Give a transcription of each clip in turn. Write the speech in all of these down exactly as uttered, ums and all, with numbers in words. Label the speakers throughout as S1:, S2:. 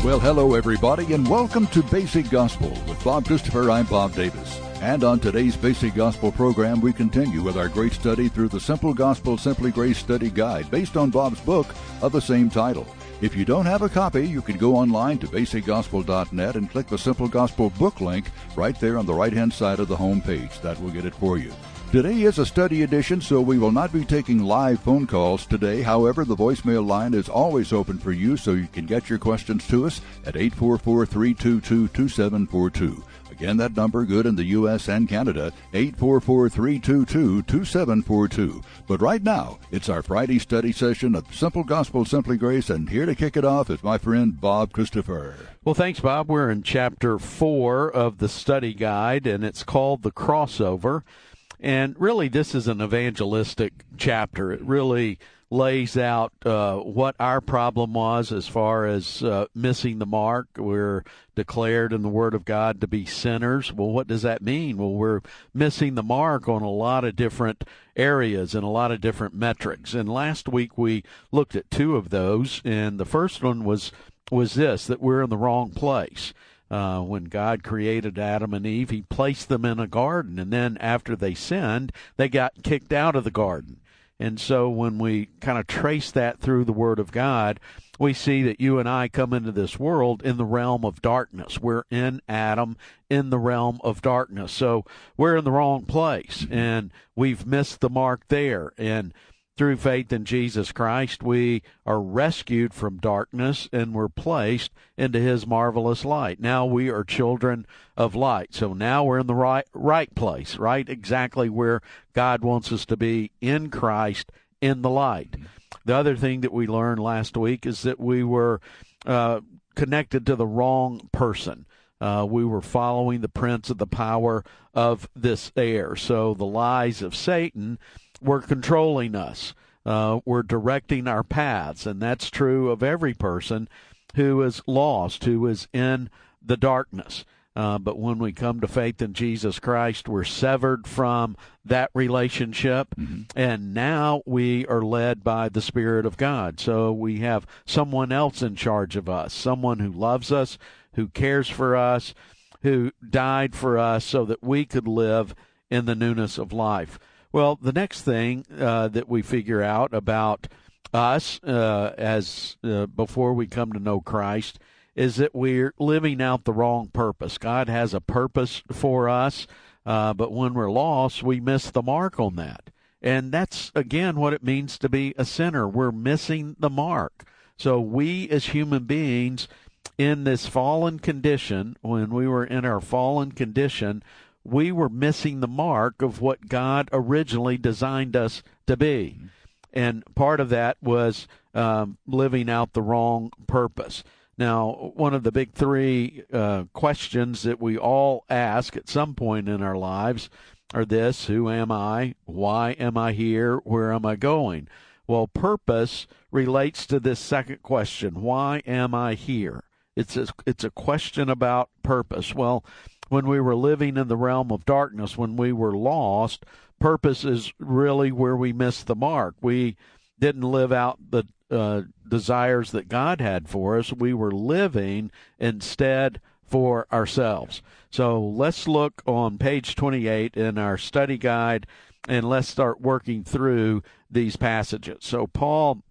S1: Well, hello, everybody, and welcome to Basic Gospel. With Bob Christopher, I'm Bob Davis. And on today's Basic Gospel program, we continue with our great study through the Simple Gospel, Simply Grace Study Guide, based on Bob's book of the same title. If you don't have a copy, you can go online to basic gospel dot net and click the Simple Gospel book link right there on the right-hand side of the home page. That will get it for you. Today is a study edition, so we will not be taking live phone calls today. However, the voicemail line is always open for you, so you can get your questions to us at eight four four, three two two, two seven four two. Again, that number good in the U S and Canada, eight four four, three two two, two seven four two. But right now, it's our Friday study session of Simple Gospel, Simply Grace, and here to kick it off is my friend Bob Christopher.
S2: Well, thanks, Bob. We're in chapter four of the study guide, and it's called The Crossover. And really, this is an evangelistic chapter. It really lays out uh, what our problem was as far as uh, missing the mark. We're declared in the Word of God to be sinners. Well, what does that mean? Well, we're missing the mark on a lot of different areas and a lot of different metrics. And last week we looked at two of those, and the first one was was this, that we're in the wrong place. Uh, when God created Adam and Eve, he placed them in a garden, and then after they sinned, they got kicked out of the garden. And so when we kind of trace that through the Word of God, we see that you and I come into this world in the realm of darkness. We're in Adam, in the realm of darkness. So we're in the wrong place, and we've missed the mark there. And through faith in Jesus Christ, we are rescued from darkness and we're placed into his marvelous light. Now we are children of light. So now we're in the right right place, right? Exactly where God wants us to be, in Christ, in the light. The other thing that we learned last week is that we were uh, connected to the wrong person. Uh, we were following the prince of the power of this air. So the lies of Satan were controlling us. Uh, we're directing our paths, and that's true of every person who is lost, who is in the darkness. Uh, but when we come to faith in Jesus Christ, we're severed from that relationship, mm-hmm. and now we are led by the Spirit of God. So we have someone else in charge of us, someone who loves us, who cares for us, who died for us so that we could live in the newness of life. Well, the next thing uh, that we figure out about us uh, as uh, before we come to know Christ is that we're living out the wrong purpose. God has a purpose for us, uh, but when we're lost, we miss the mark on that. And that's, again, what it means to be a sinner. We're missing the mark. So we as human beings in this fallen condition, when we were in our fallen condition, we were missing the mark of what God originally designed us to be. And part of that was um, living out the wrong purpose. Now, one of the big three uh, questions that we all ask at some point in our lives are this: who am I? Why am I here? Where am I going? Well, purpose relates to this second question: why am I here? It's a, it's a question about purpose. Well, when we were living in the realm of darkness, when we were lost, purpose is really where we missed the mark. We didn't live out the uh, desires that God had for us. We were living instead for ourselves. So let's look on page twenty-eight in our study guide, and let's start working through these passages. So Paul,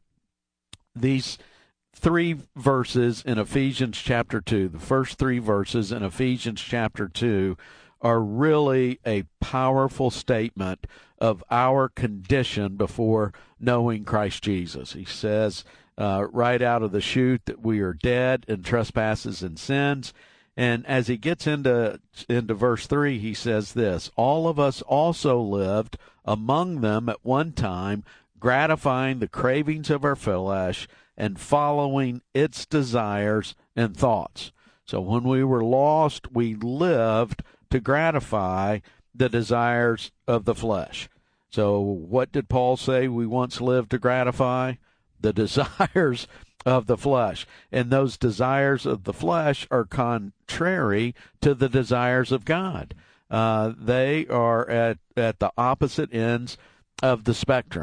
S2: these three verses in Ephesians chapter two, the first three verses in Ephesians chapter two, are really a powerful statement of our condition before knowing Christ Jesus. He says uh, right out of the chute that we are dead in trespasses and sins. And as he gets into into verse three, he says this: all of us also lived among them at one time, gratifying the cravings of our flesh and following its desires and thoughts. So when we were lost, we lived to gratify the desires of the flesh. So what did Paul say we once lived to gratify? The desires of the flesh. And those desires of the flesh are contrary to the desires of God. Uh, they are at, at the opposite ends of the spectrum.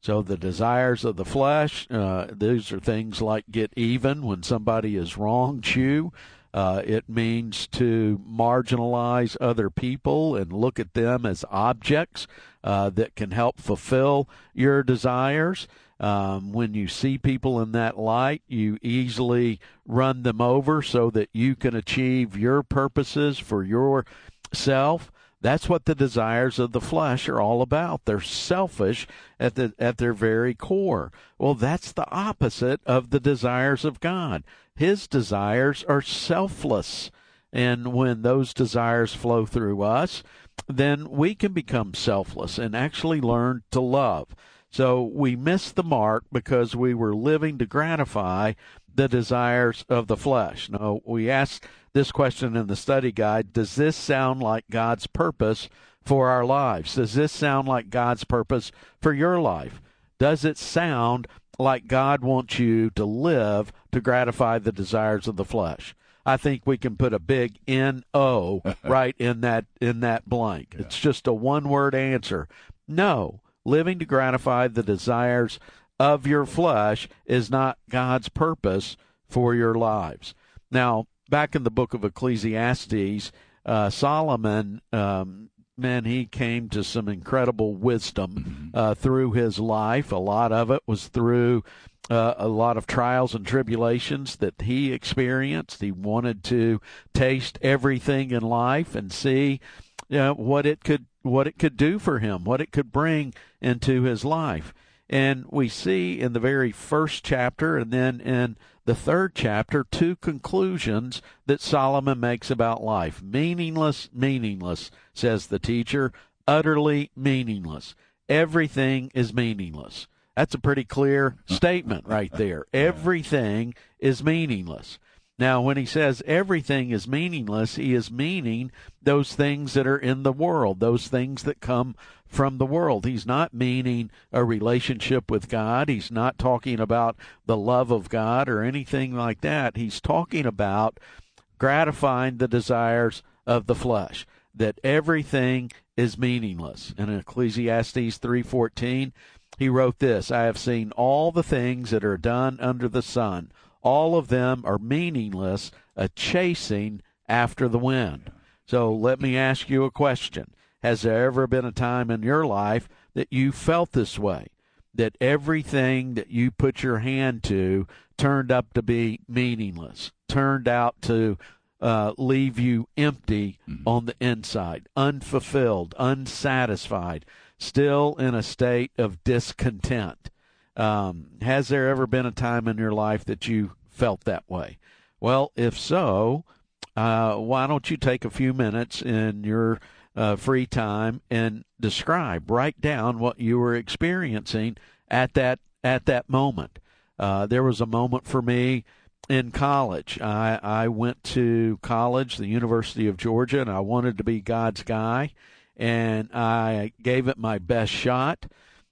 S2: So the desires of the flesh, uh, these are things like get even when somebody has wronged you. Uh, it means to marginalize other people and look at them as objects uh, that can help fulfill your desires. Um, when you see people in that light, you easily run them over so that you can achieve your purposes for yourself. That's what the desires of the flesh are all about. They're selfish at the at their very core. Well, that's the opposite of the desires of God. His desires are selfless. And when those desires flow through us, then we can become selfless and actually learn to love. So we missed the mark because we were living to gratify the desires of the flesh. Now, we asked this question in the study guide, does this sound like God's purpose for our lives? Does this sound like God's purpose for your life? Does it sound like God wants you to live to gratify the desires of the flesh? I think we can put a big N O right in that in that blank. Yeah. It's just a one-word answer. No. Living to gratify the desires of your flesh is not God's purpose for your lives. Now, back in the book of Ecclesiastes, uh, Solomon, um, man, he came to some incredible wisdom uh, through his life. A lot of it was through uh, a lot of trials and tribulations that he experienced. He wanted to taste everything in life and see uh, what it could what it could do for him, what it could bring into his life. And we see in the very first chapter and then in the third chapter two conclusions that Solomon makes about life. Meaningless, meaningless, says the teacher, utterly meaningless. Everything is meaningless. That's a pretty clear statement right there. Everything is meaningless. Now, when he says everything is meaningless, he is meaning those things that are in the world, those things that come from the world. He's not meaning a relationship with God. He's not talking about the love of God or anything like that. He's talking about gratifying the desires of the flesh, that everything is meaningless. And in Ecclesiastes three fourteen, he wrote this, I have seen all the things that are done under the sun. All of them are meaningless, a chasing after the wind. So let me ask you a question. Has there ever been a time in your life that you felt this way, that everything that you put your hand to turned up to be meaningless, turned out to uh, leave you empty mm-hmm. on the inside, unfulfilled, unsatisfied, still in a state of discontent? Um, has there ever been a time in your life that you felt that way? Well, if so, uh, why don't you take a few minutes in your uh, free time and describe, write down what you were experiencing at that at that moment. Uh, there was a moment for me in college. I, I went to college, the University of Georgia, and I wanted to be God's guy, and I gave it my best shot.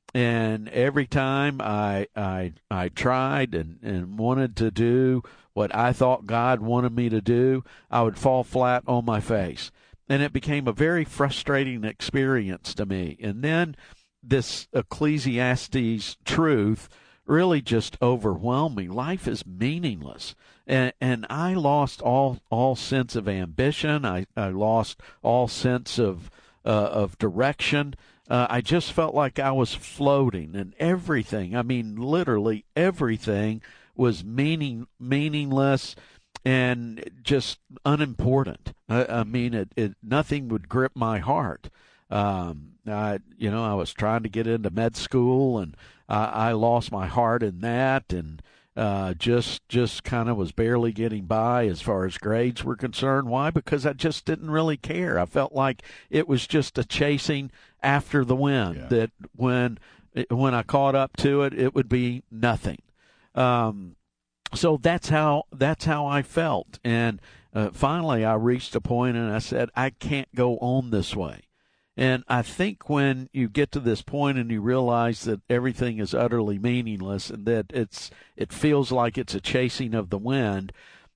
S2: And every time I I I tried and, and wanted to do what I thought God wanted me to do, I would fall flat on my face. And it became a very frustrating experience to me. And then this Ecclesiastes truth really just overwhelmed me. Life is meaningless. And and I lost all all sense of ambition. I, I lost all sense of uh, of direction. Uh, I just felt like I was floating, and everything, I mean, literally everything was meaning meaningless and just unimportant. I, I mean, it, it nothing would grip my heart. Um, I, you know, I was trying to get into med school, and I, I lost my heart in that, and uh, just just kind of was barely getting by as far as grades were concerned. Why? Because I just didn't really care. I felt like it was just a chasing after the wind, yeah. that when when I caught up to it, it would be nothing. Um, so that's how that's how I felt. And uh, finally, I reached a point, and I said, I can't go on this way. And I think when you get to this point and you realize that everything is utterly meaningless and that it's it feels like it's a chasing of the wind,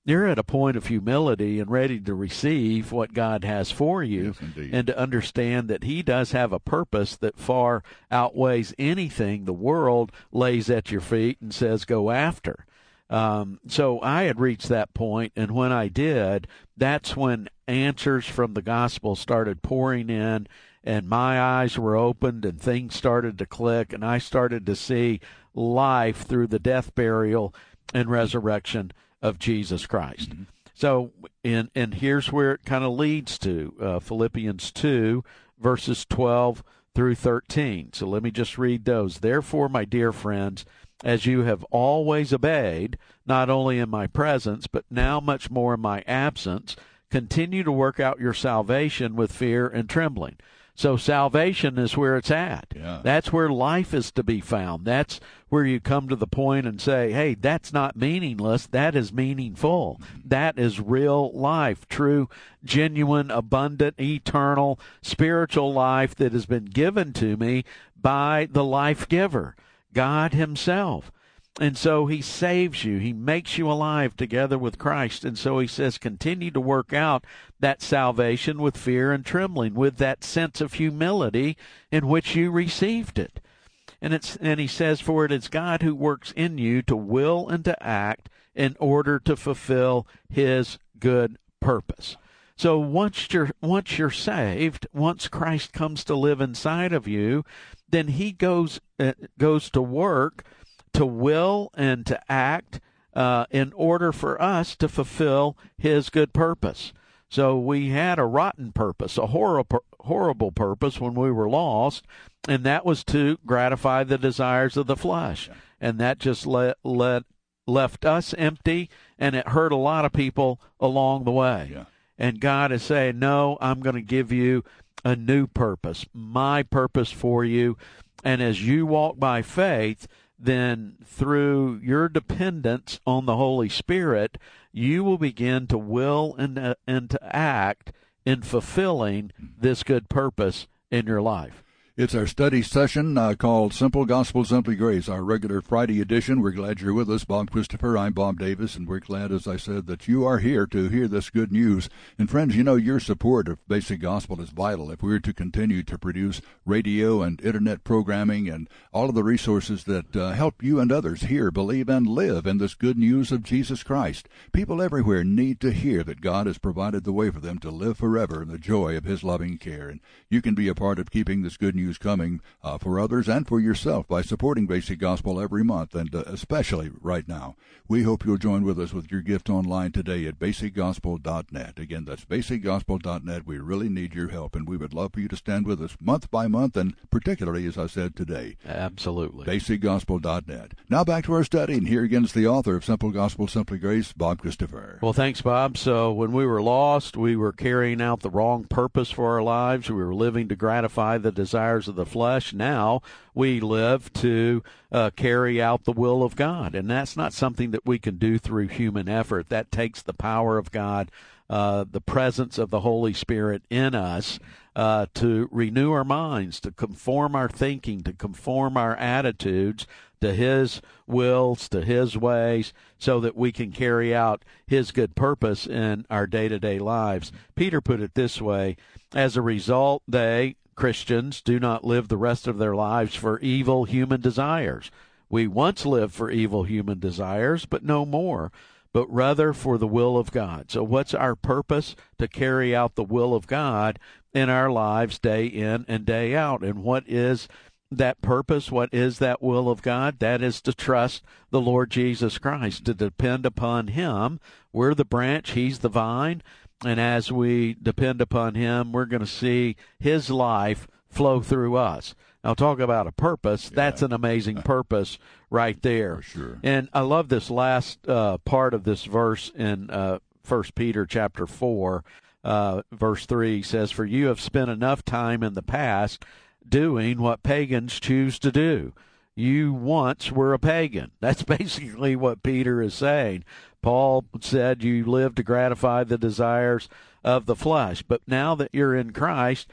S2: you're at a point of humility and ready to receive what God has for you,
S1: yes,
S2: and to understand that he does have a purpose that far outweighs anything the world lays at your feet and says go after. Um, so I had reached that point, and when I did, that's when answers from the gospel started pouring in, and my eyes were opened, and things started to click, and I started to see life through the death, burial, and resurrection of Jesus Christ. Mm-hmm. So, and, and here's where it kind of leads to, uh, Philippians two, verses twelve through thirteen. So let me just read those. Therefore, my dear friends, as you have always obeyed, not only in my presence, but now much more in my absence, continue to work out your salvation with fear and trembling. So salvation is where it's at.
S1: Yeah.
S2: That's where life is to be found. That's where you come to the point and say, hey, that's not meaningless. That is meaningful. That is real life, true, genuine, abundant, eternal, spiritual life that has been given to me by the life giver, God himself. And so he saves you. He makes you alive together with Christ. And so he says, continue to work out that salvation with fear and trembling, with that sense of humility in which you received it. And it's and he says, for it is God who works in you to will and to act in order to fulfill his good purpose. So once you're once you're saved, once Christ comes to live inside of you, then he goes uh, goes to work to will and to act uh, in order for us to fulfill his good purpose. So we had a rotten purpose, a horrible, horrible purpose when we were lost, and that was to gratify the desires of the flesh. Yeah. And that just let, let, left us empty, and it hurt a lot of people along the way.
S1: Yeah.
S2: And God is saying, no, I'm going to give you a new purpose, my purpose for you. And as you walk by faith, then through your dependence on the Holy Spirit, you will begin to will and, uh, and to act in fulfilling this good purpose in your life.
S1: It's our study session uh, called Simple Gospel, Simply Grace, our regular Friday edition. We're glad you're with us. Bob Christopher, I'm Bob Davis, and we're glad, as I said, that you are here to hear this good news. And friends, you know, your support of Basic Gospel is vital if we're to continue to produce radio and internet programming and all of the resources that uh, help you and others hear, believe, and live in this good news of Jesus Christ. People everywhere need to hear that God has provided the way for them to live forever in the joy of his loving care. And you can be a part of keeping this good news coming uh, for others and for yourself by supporting Basic Gospel every month, and uh, especially right now. We hope you'll join with us with your gift online today at basic gospel dot net. Again, that's basic gospel dot net. We really need your help, and we would love for you to stand with us month by month, and particularly, as I said today.
S2: Absolutely.
S1: basic gospel dot net. Now back to our study, and here again is the author of Simple Gospel, Simply Grace, Bob Christopher.
S2: Well, thanks, Bob. So when we were lost, we were carrying out the wrong purpose for our lives. We were living to gratify the desires of the flesh. Now we live to uh, carry out the will of God, and that's not something that we can do through human effort. That takes the power of God, uh, the presence of the Holy Spirit in us, uh, to renew our minds, to conform our thinking, to conform our attitudes to his wills, to his ways, so that we can carry out his good purpose in our day-to-day lives. Peter put it this way: as a result, they, Christians, do not live the rest of their lives for evil human desires. We once lived for evil human desires, but no more, but rather for the will of God. So what's our purpose? To carry out the will of God in our lives day in and day out. And what is that purpose? What is that will of God? That is to trust the Lord Jesus Christ, to depend upon him. We're the branch, he's the vine. And as we depend upon him, we're going to see his life flow through us. Now, talk about a purpose. Yeah. That's an amazing purpose right there.
S1: For sure.
S2: And I love this last uh, part of this verse in uh, First Peter chapter four, uh, verse three says, "For you have spent enough time in the past doing what pagans choose to do." You once were a pagan. That's basically what Peter is saying. Paul said you live to gratify the desires of the flesh. But now that you're in Christ,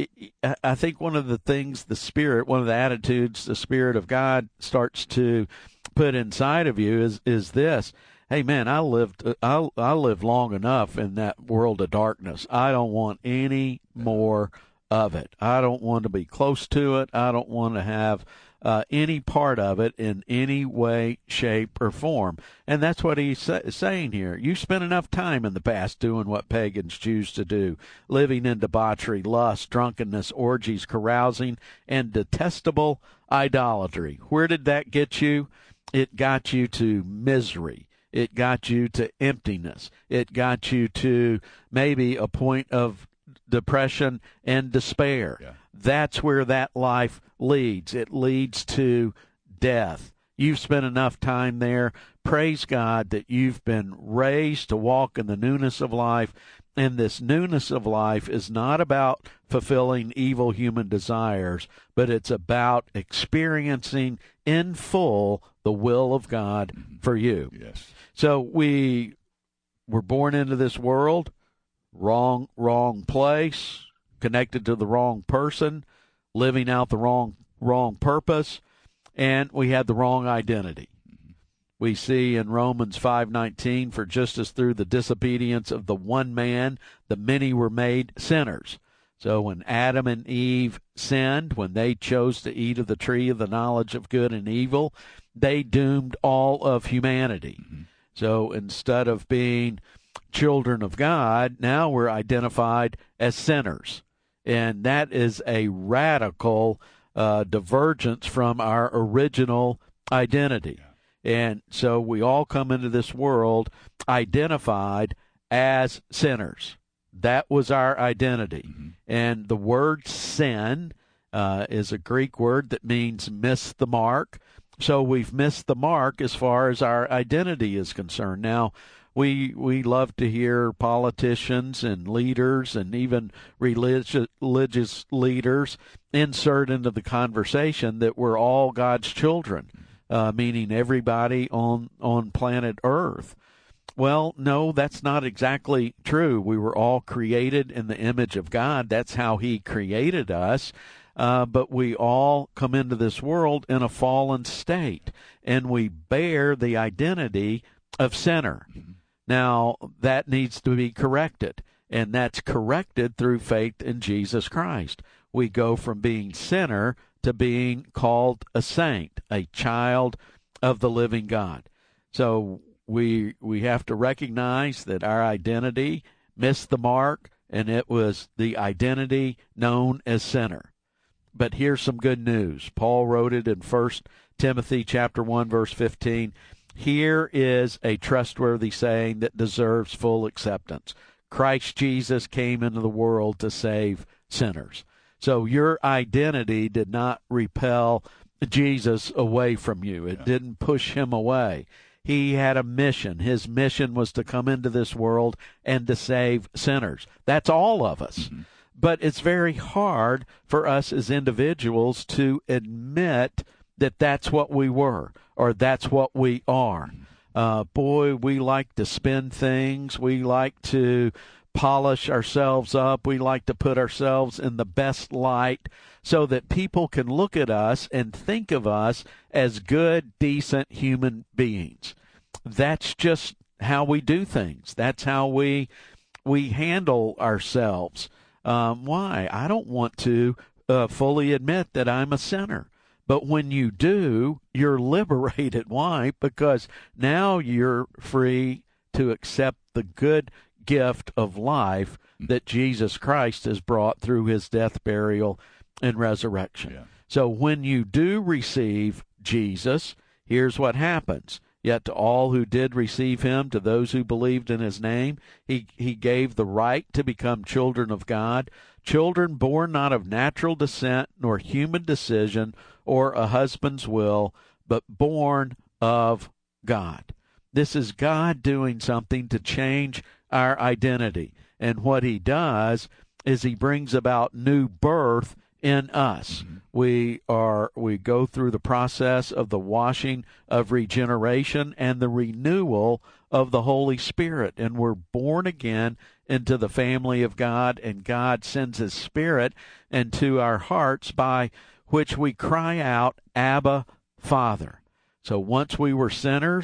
S2: I think one of the things the Spirit, one of the attitudes the Spirit of God starts to put inside of you is, is this: hey, man, I lived I, I lived long enough in that world of darkness. I don't want any more of it. I don't want to be close to it. I don't want to have uh, any part of it in any way, shape, or form. And that's what he's sa- saying here. You spent enough time in the past doing what pagans choose to do, living in debauchery, lust, drunkenness, orgies, carousing, and detestable idolatry. Where did that get you? It got you to misery. It got you to emptiness. It got you to maybe a point of depression and despair. Yeah. That's where that life leads. It leads to death. You've spent enough time there. Praise God that you've been raised to walk in the newness of life. And this newness of life is not about fulfilling evil human desires, but it's about experiencing in full the will of God for you.
S1: Yes.
S2: So we were born into this world, wrong, wrong place, connected to the wrong person, living out the wrong, wrong purpose, and we had the wrong identity. We see in Romans five nineteen, for just as through the disobedience of the one man, the many were made sinners. So when Adam and Eve sinned, when they chose to eat of the tree of the knowledge of good and evil, they doomed all of humanity. Mm-hmm. So instead of being children of God, now we're identified as sinners. And that is a radical uh, divergence from our original identity. Yeah. And so we all come into this world identified as sinners. That was our identity. Mm-hmm. And the word sin uh, is a Greek word that means miss the mark. So we've missed the mark as far as our identity is concerned. Now, we we love to hear politicians and leaders and even religious, religious leaders insert into the conversation that we're all God's children. Uh, meaning everybody on, on planet Earth. Well, no, that's not exactly true. We were all created in the image of God. That's how He created us. Uh, but we all come into this world in a fallen state, and we bear the identity of sinner. Mm-hmm. Now, that needs to be corrected, and that's corrected through faith in Jesus Christ. We go from being sinner to being called a saint, a child of the living God. So we we have to recognize that our identity missed the mark, and it was the identity known as sinner. But here's some good news. Paul wrote it in First Timothy chapter one, verse fifteen. Here is a trustworthy saying that deserves full acceptance. Christ Jesus came into the world to save sinners. So your identity did not repel Jesus away from you. It yeah. didn't push him away. He had a mission. His mission was to come into this world and to save sinners. That's all of us. Mm-hmm. But it's very hard for us as individuals to admit that that's what we were or that's what we are. Uh, boy, we like to spin things. We like to polish ourselves up. We like to put ourselves in the best light so that people can look at us and think of us as good, decent human beings. That's just how we do things. That's how we we handle ourselves. Um, why? I don't want to uh, fully admit that I'm a sinner. But when you do, you're liberated. Why? Because now you're free to accept the good gift of life that Jesus Christ has brought through his death, burial, and resurrection. Yeah. So when you do receive Jesus, here's what happens. Yet to all who did receive him, to those who believed in his name, he, he gave the right to become children of God, children born not of natural descent, nor human decision, or a husband's will, but born of God. This is God doing something to change our identity. And what he does is he brings about new birth in us. Mm-hmm. We are we go through the process of the washing of regeneration and the renewal of the Holy Spirit, and we're born again into the family of God, and God sends his Spirit into our hearts by which we cry out, Abba, Father. So once we were sinners,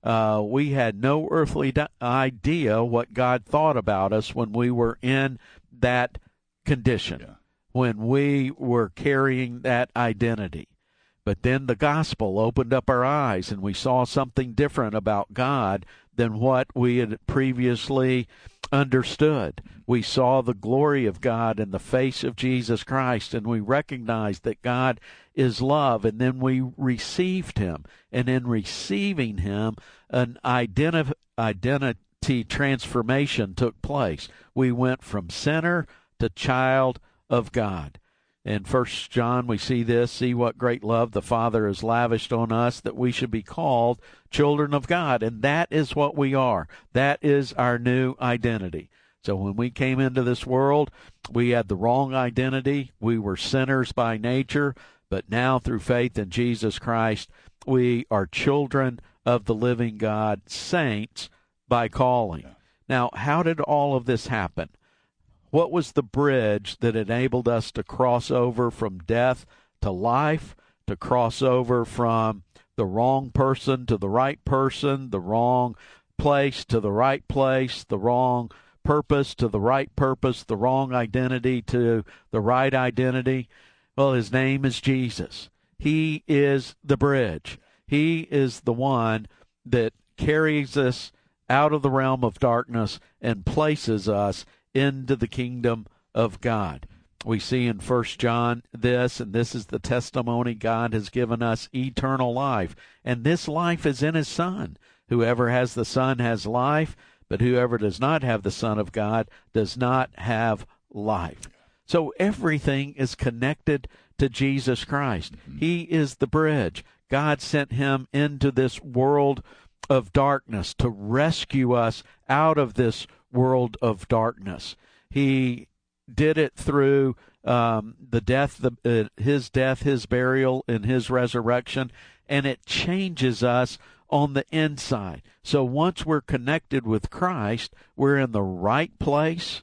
S2: Uh, we had no earthly di- idea what God thought about us when we were in that condition, yeah. when we were carrying that identity. But then the gospel opened up our eyes, and we saw something different about God than what we had previously understood. We saw the glory of God in the face of Jesus Christ, and we recognized that God is love, and then we received him. And in receiving him, an identi- identity transformation took place. We went from sinner to child of God. In First John, we see this, see what great love the Father has lavished on us, that we should be called children of God. And that is what we are. That is our new identity. So when we came into this world, we had the wrong identity. We were sinners by nature, but now through faith in Jesus Christ, we are children of the living God, saints by calling. Yeah. Now, how did all of this happen? What was the bridge that enabled us to cross over from death to life, to cross over from the wrong person to the right person, the wrong place to the right place, the wrong purpose to the right purpose, the wrong identity to the right identity? Well, his name is Jesus. He is the bridge. He is the one that carries us out of the realm of darkness and places us into the kingdom of God. We see in First John this, and this is the testimony: God has given us eternal life, and this life is in his Son. Whoever has the Son has life, but whoever does not have the Son of God does not have life. So everything is connected to Jesus Christ. Mm-hmm. He is the bridge. God sent him into this world of darkness to rescue us out of this world of darkness. He did it through um, the death, the, uh, his death, his burial, and his resurrection, and it changes us on the inside. So once we're connected with Christ, we're in the right place.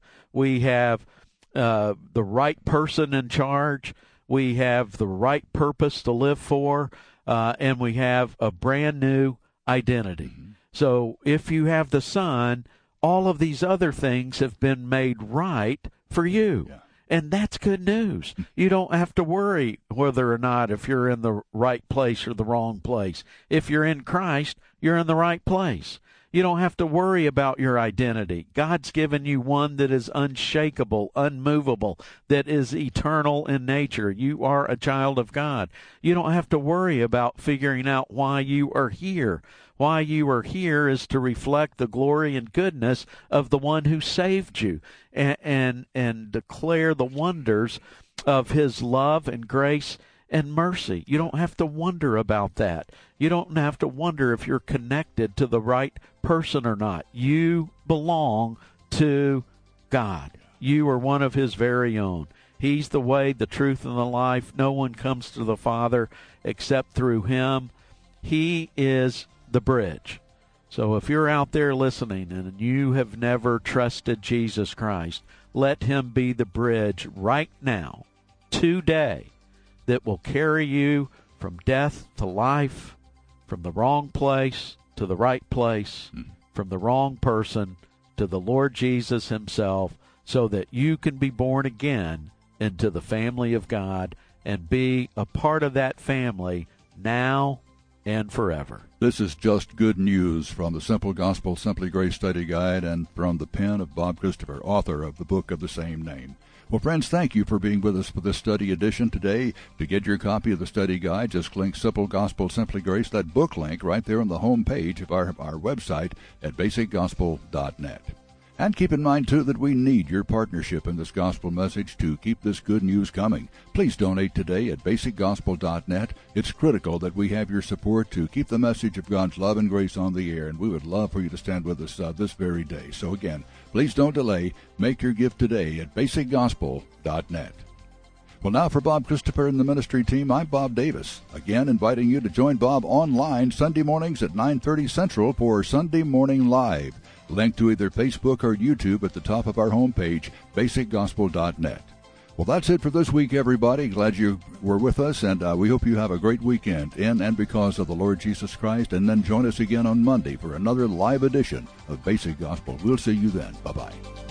S2: We have uh, the right person in charge. We have the right purpose to live for, uh, and we have a brand new identity. Mm-hmm. So if you have the Son, all of these other things have been made right for you. Yeah. And that's good news. You don't have to worry whether or not if you're in the right place or the wrong place. If you're in Christ, you're in the right place. You don't have to worry about your identity. God's given you one that is unshakable, unmovable, that is eternal in nature. You are a child of God. You don't have to worry about figuring out why you are here. Why you are here is to reflect the glory and goodness of the one who saved you, and and, and declare the wonders of his love and grace and mercy. You don't have to wonder about that. You don't have to wonder if you're connected to the right person or not. You belong to God. You are one of his very own. He's the way, the truth, and the life. No one comes to the Father except through him. He is the bridge. So if you're out there listening and you have never trusted Jesus Christ, let him be the bridge right now, today, that will carry you from death to life, from the wrong place to the right place, mm. from the wrong person to the Lord Jesus himself, so that you can be born again into the family of God and be a part of that family now and forever.
S1: This is just good news from the Simple Gospel, Simply Grace Study Guide, and from the pen of Bob Christopher, author of the book of the same name. Well, friends, thank you for being with us for this study edition today. To get your copy of the study guide, just click Simple Gospel, Simply Grace, that book link right there on the home page of our, our website at basic gospel dot net. And keep in mind, too, that we need your partnership in this gospel message to keep this good news coming. Please donate today at basic gospel dot net. It's critical that we have your support to keep the message of God's love and grace on the air, and we would love for you to stand with us uh, this very day. So again, please don't delay. Make your gift today at basic gospel dot net. Well, now for Bob Christopher and the ministry team, I'm Bob Davis. Again, inviting you to join Bob online Sunday mornings at nine thirty Central for Sunday Morning Live. Link to either Facebook or YouTube at the top of our homepage, basic gospel dot net. Well, that's it for this week, everybody. Glad you were with us, and uh, we hope you have a great weekend in and because of the Lord Jesus Christ. And then join us again on Monday for another live edition of Basic Gospel. We'll see you then. Bye-bye.